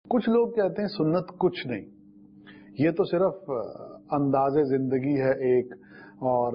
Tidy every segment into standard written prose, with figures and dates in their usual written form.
کچھ لوگ کہتے ہیں سنت کچھ نہیں، یہ تو صرف انداز زندگی ہے ایک، اور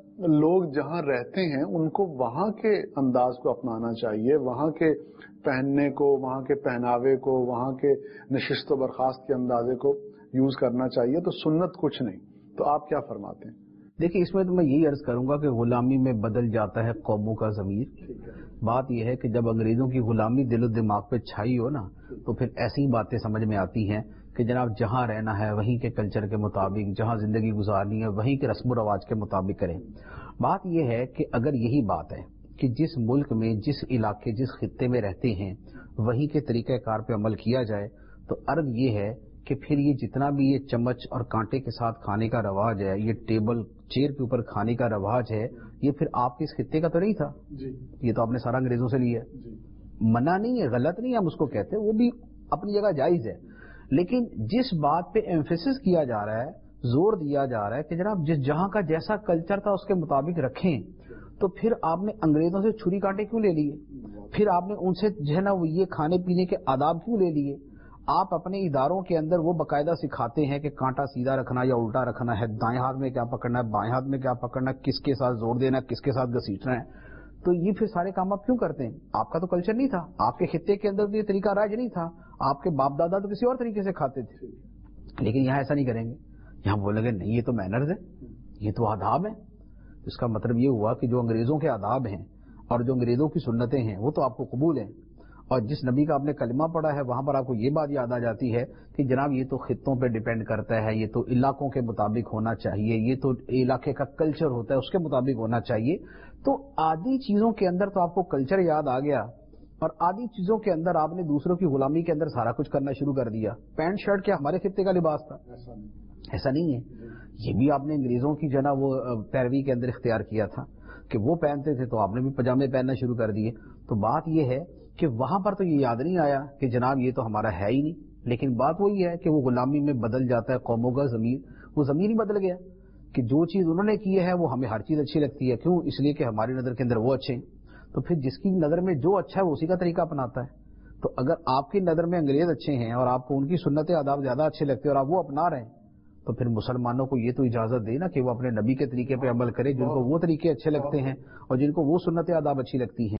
لوگ جہاں رہتے ہیں ان کو وہاں کے انداز کو اپنانا چاہیے، وہاں کے پہننے کو، وہاں کے پہناوے کو، وہاں کے نشست و برخاست کے اندازے کو یوز کرنا چاہیے، تو سنت کچھ نہیں۔ تو آپ کیا فرماتے ہیں؟ دیکھیں، اس میں تو میں یہی عرض کروں گا کہ غلامی میں بدل جاتا ہے قوموں کا ضمیر۔ بات یہ ہے کہ جب انگریزوں کی غلامی دل و دماغ پہ چھائی ہو نا، تو پھر ایسی باتیں سمجھ میں آتی ہیں کہ جناب جہاں رہنا ہے وہیں کے کلچر کے مطابق، جہاں زندگی گزارنی ہے وہیں کے رسم و رواج کے مطابق کریں۔ بات یہ ہے کہ اگر یہی بات ہے کہ جس ملک میں، جس علاقے، جس خطے میں رہتے ہیں وہیں کے طریقہ کار پہ عمل کیا جائے، تو عرض یہ ہے کہ پھر یہ جتنا بھی یہ چمچ اور کانٹے کے ساتھ کھانے کا رواج ہے، یہ ٹیبل چیئر کے اوپر کھانے کا رواج ہے، یہ پھر آپ کے اس خطے کا تو نہیں تھا جی، یہ تو آپ نے سارا انگریزوں سے لیا ہے۔ جی، منع نہیں ہے، غلط نہیں ہے، ہم اس کو کہتے ہیں، وہ بھی اپنی جگہ جائز ہے، لیکن جس بات پہ ایمفیسس کیا جا رہا ہے، زور دیا جا رہا ہے کہ جناب جس جہاں کا جیسا کلچر تھا اس کے مطابق رکھیں، تو پھر آپ نے انگریزوں سے چھری کانٹے کیوں لے لیے؟ پھر آپ نے ان سے جو ہے نا وہ یہ کھانے پینے کے آداب کیوں لے لیے؟ آپ اپنے اداروں کے اندر وہ باقاعدہ سکھاتے ہیں کہ کانٹا سیدھا رکھنا یا الٹا رکھنا ہے، دائیں ہاتھ میں کیا پکڑنا ہے، بائیں ہاتھ میں کیا پکڑنا ہے، کس کے ساتھ زور دینا ہے، کس کے ساتھ گھسیٹنا ہے۔ تو یہ پھر سارے کام آپ کیوں کرتے ہیں؟ آپ کا تو کلچر نہیں تھا، آپ کے خطے کے اندر تو یہ طریقہ رائج نہیں تھا، آپ کے باپ دادا تو کسی اور طریقے سے کھاتے تھے، لیکن یہاں ایسا نہیں کریں گے، یہاں بولیں گے نہیں یہ تو مینرز ہے، یہ تو آداب ہیں۔ اس کا مطلب یہ ہوا کہ جو انگریزوں کے آداب ہیں اور جو انگریزوں کی سنتیں ہیں وہ تو آپ کو قبول ہیں، اور جس نبی کا آپ نے کلمہ پڑھا ہے وہاں پر آپ کو یہ بات یاد آ جاتی ہے کہ جناب یہ تو خطوں پہ ڈیپینڈ کرتا ہے، یہ تو علاقوں کے مطابق ہونا چاہیے، یہ تو علاقے کا کلچر ہوتا ہے اس کے مطابق ہونا چاہیے۔ تو آدھی چیزوں کے اندر تو آپ کو کلچر یاد آ گیا، اور آدھی چیزوں کے اندر آپ نے دوسروں کی غلامی کے اندر سارا کچھ کرنا شروع کر دیا۔ پینٹ شرٹ کیا ہمارے خطے کا لباس تھا؟ ایسا نہیں ہے، یہ بھی آپ نے انگریزوں کی جو نا وہ پیروی کے اندر اختیار کیا تھا کہ وہ پہنتے تھے تو آپ نے بھی پجامے پہننا شروع کر دیے۔ تو بات یہ ہے کہ وہاں پر تو یہ یاد نہیں آیا کہ جناب یہ تو ہمارا ہے ہی نہیں، لیکن بات وہی ہے کہ وہ غلامی میں بدل جاتا ہے قوموں کا ضمیر، وہ ضمیر ہی بدل گیا کہ جو چیز انہوں نے کی ہے وہ ہمیں ہر چیز اچھی لگتی ہے، کیوں؟ اس لیے کہ ہماری نظر کے اندر وہ اچھے ہیں، تو پھر جس کی نظر میں جو اچھا ہے وہ اسی کا طریقہ اپناتا ہے۔ تو اگر آپ کی نظر میں انگریز اچھے ہیں اور آپ کو ان کی سنت آداب زیادہ اچھے لگتے ہیں اور آپ وہ اپنا رہے ہیں، تو پھر مسلمانوں کو یہ تو اجازت دے نا کہ وہ اپنے نبی کے طریقے پہ عمل کرے، جن کو وہ طریقے اچھے لگتے ہیں اور جن کو وہ سنت آداب اچھی لگتی ہیں۔